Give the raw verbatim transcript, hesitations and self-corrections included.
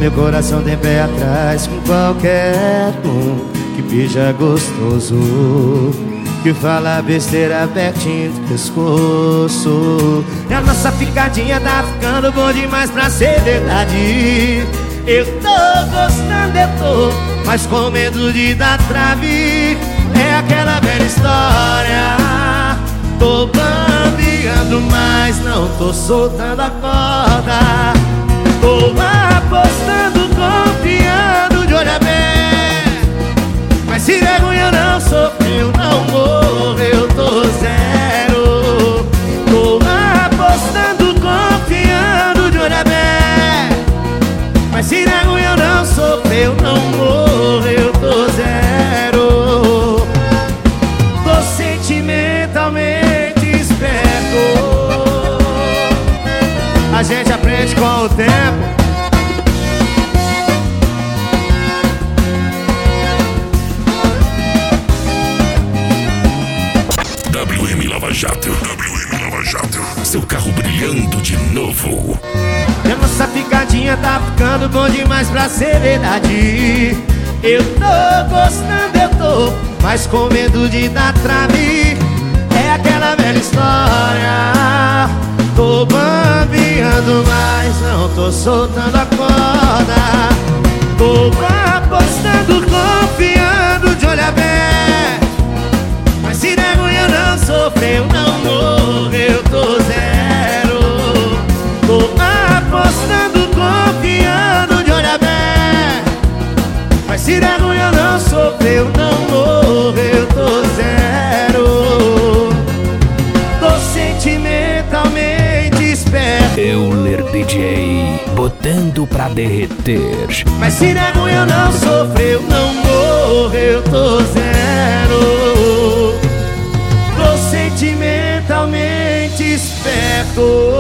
meu coração tem pé atrás com qualquer um que beija gostoso, que fala besteira pertinho do pescoço. E a nossa ficadinha tá ficando bom demais pra ser verdade. Eu tô gostando, eu tô, mas com medo de dar trave. É aquela velha história, tô bambeando, mas não tô soltando a corda. Tô apostando, confiando de olho aberto, mas se vergonha eu não sofreu, não morro, eu tô zero. Tô apostando, confiando de olho aberto, mas se vergonha eu não sofreu, não morro, eu tô zero. Tô sentimentalmente esperto. A gente aprende com o tempo. W M Lava Jato, W M Lava Jato, seu carro brilhando de novo. E a nossa picadinha tá ficando bom demais pra ser verdade. Eu tô gostando, eu tô, mas com medo de dar trave. É aquela velha história, tô bambeando, mas não tô soltando a corda. Tô apostando, confiando de olho aberto, mas se vergonha eu não sofreu, não morro, eu tô zero. Tô apostando, confiando de olho aberto, mas se vergonha eu não sofreu, não morro, eu tô zero. Tô sentimentalmente esperto. Euler D J, botando pra derreter. Mas se vergonha eu não sofreu, não morro, eu tô zero. Tô sentimentalmente esperto.